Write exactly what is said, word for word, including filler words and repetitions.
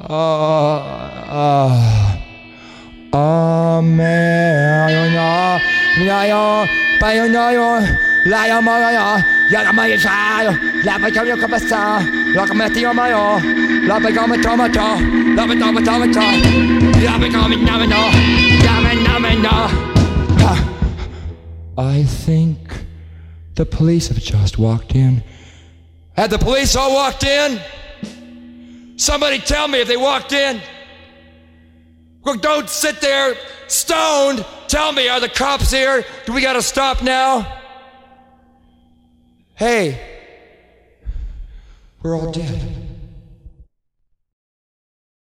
아, 아메요, 나요, 바요나요, 라요 마요, 야가마요 샤요, 라바요요 카바사, 라가마티요 마요, 라바요마 토마토, 라바토마 토마토, 라바요미 나메노, 야메나메노. I think the police have just walked in. Had the police all walked in? Somebody tell me if they walked in. Well, don't sit there stoned. Tell me, are the cops here? Do we gotta stop now? Hey, we're all dead.